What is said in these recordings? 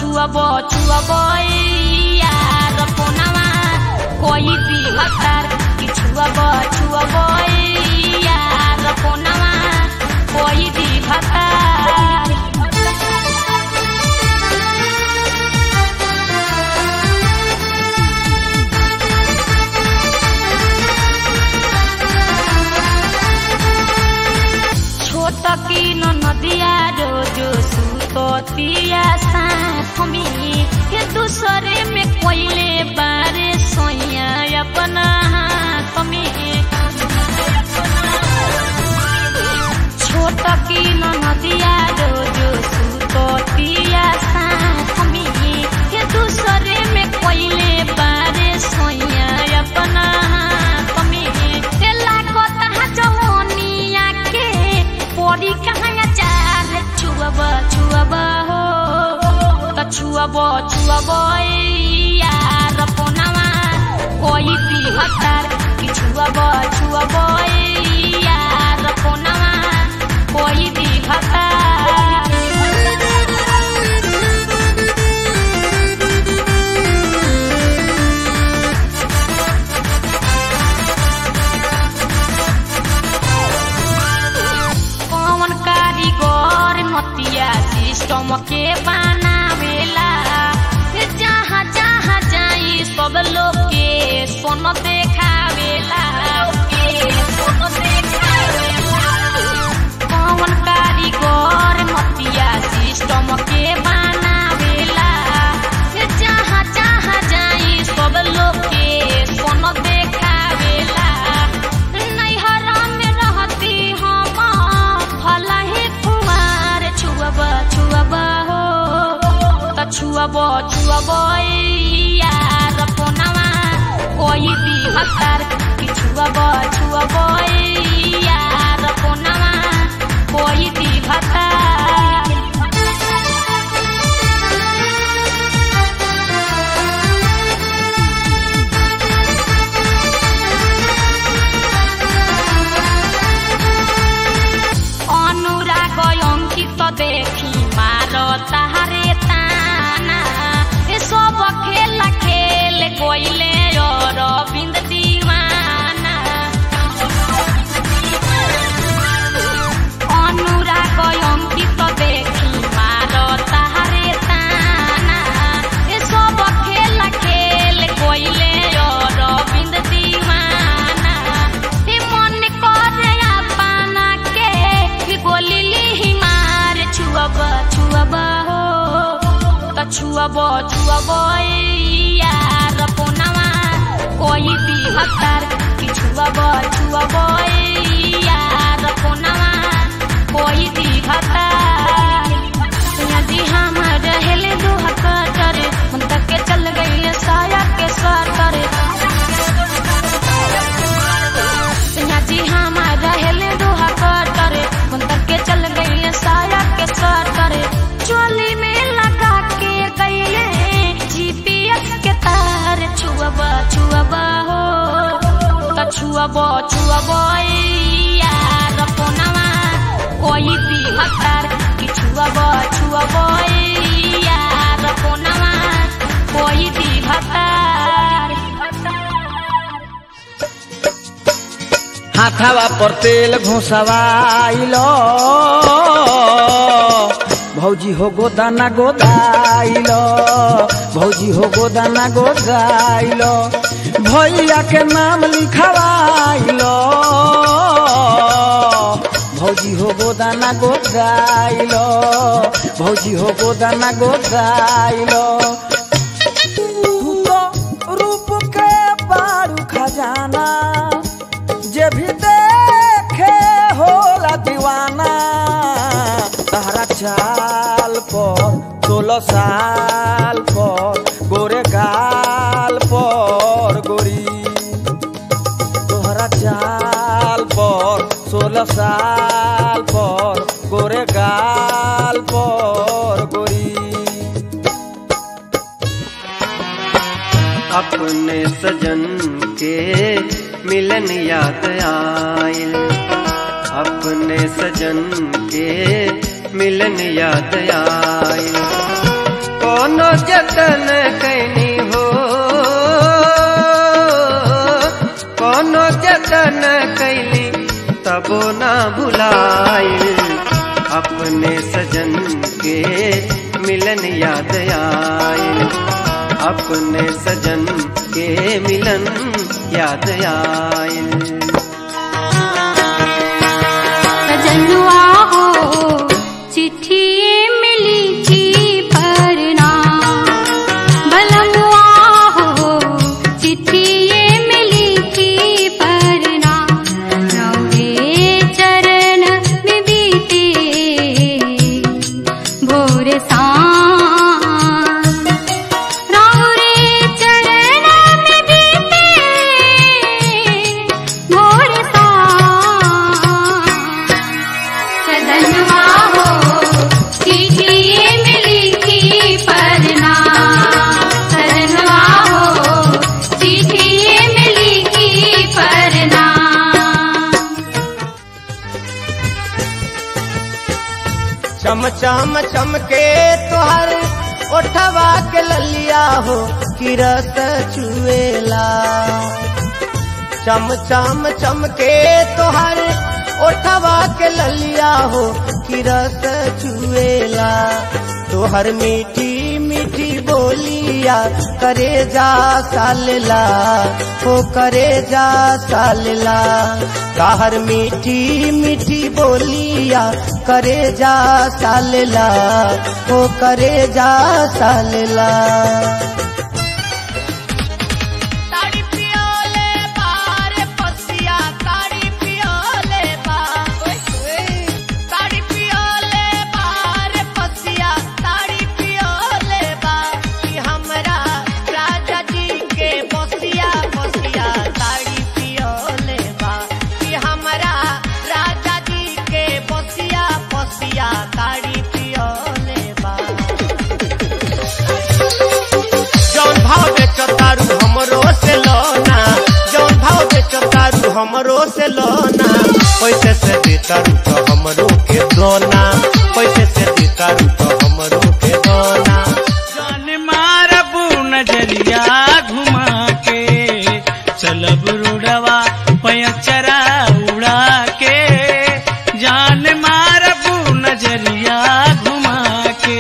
छुअबो यार फोनवा कोई भी हतार कि छुअबो यार फोनवा कोई भी हतार। छोट की नदिया रोजो सुततिया साथ में ये दूसरे में कोयले बारे सोया अपना हाथ में। छोट की नदिया रोजो सुततिया साथ में ये दूसरे में कोयले बारे सोया अपना हाथ में। तेला को तहा जवानिया के पड़ी कहाँ चार छुअबो हो तो छुअबो यार फोनवा कोई भी हतार कि छुअबो यार फोनवा कोई भी हतार। कौन कारीगर मतिया सिस्टम के बनावेला जहाँ जहाँ जाई सब लोग के सोन देखावेला। कौन कारीगर मतिया सिस्टम के बनावेला जहाँ जहाँ जाई सब लोग के सोन देखावेला। नैहर में रहती हम भला ही कुमार छुअबो हो तो छुअबो यार फोनवा कोई भी हतार कि छुअबो यार फोनवा कोई भी हतार। अनुराग अंकित देखी मारो तारे ताना सब खेला खेल कोइले अरविंद दीवाना। अनुराग अंकित देखी मारो तारे ताना सब खेला खेल कोइले अरविंद दीवाना। मन करे अपना के गोली ली मार छुअबो हो तो छुअबो यार फोनवा कोई भी हतार कि छुअबो यार फोनवा कोई भी हतार। यदि हम रहले दो हतर मन तक के चल गई साया के सतर। यदि हम रहले दो हतर मन तक के चल गई साया के सतर। चोली में लगा के गईले GPS के तार छुअबो हो तो छुअबो यार फोनवा कोई भी हतार कि छुअबो यार फोनवा कोई भी हतार। हाथावा पर तेल घुसवाइलो भौजी हो गोदाना गोदाइलो भैया के नाम लिखवाइलो भौजी हो गोदाना गोदाइलो। तू तो रूप के बारू खजाना जे भी देखे होला दीवाना। तहरा चाल पर 16 साल पर गोरे गाल पर गोरी। तोहरा चाल पर 16 साल पर गोरे गाल पर गोरी। अपने सजन के मिलन याद आइल, अपने सजन के मिलन याद आइल। कोनो जतन कैनी हो, कोनो जतन कैली तबो ना भुलाइल, अपने सजन के मिलन याद आइल, अपने सजन के मिलन याद आइल। सजनुआ हो चिट्ठी मिली थी परना, बलमुआ हो चिट्ठी मिली थी परना, रौरे चरण में बीते भोर सांझ, रौरे चरण में बीते भोर सांझ। सजनवा हो चिट्ठी मिली थी परना, सजनवा हो चिट्ठी मिली थी परना। चम चम चमके तोहर ओठवा के ललिया हो कि रस चुएला, चम चम चमके तोहर ओठवा के ललिया हो कि रस चुएला, तोहर मीठी मीठी बोलिया करे जा सालला हो, करे जा सालला, ताहर मीठी मीठी बोलिया करे जा सालला हो, करे जा सालला। ताड़ी पियोले बार पसिया, ताड़ी पियोले बार, ताड़ी पियोले बार पसिया, ताड़ी पियोले बार, कि हमरा राजा जी के बसिया बसिया, ताड़ी पियोले बार, कि हमरा राजा जी के बसिया बसिया, ताड़ी पियोले बार। जौन भाव बेचो तारू हमरो से लोना, जौन भाव बेचो तारू हमरो से लोना, पैसे से दे तारू तो हमरो के दोना, पैसे से दे तारू तो हमरो के दोना। जान मारबू नजरिया घुमा के, चलब रुड़वा पयचरा उड़ा के, जान मारबू नजरिया घुमा के।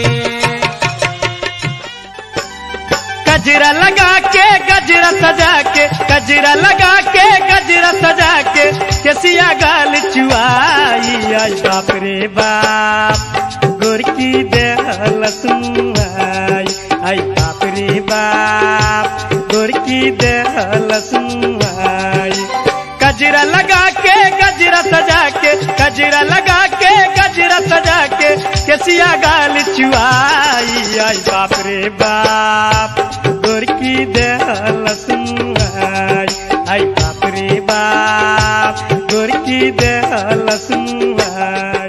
गजरा लगा के गजरा सजा के, गजरा लगा के गजरा सजा के, केसिया गाल चुआई, आई बाप रे बाप गोरकी देहल सुनाई, आई बाप रे बाप गोरकी देहल सुनाई। गजरा लगा के गजरा सजा के, गजरा लगा के गजरा सजा के, केसिया गाल चुआई, आई बाप रे बाप गोरकी देहल सुनाई, आई बाप रे बाप गोरकी देहल सुनाई।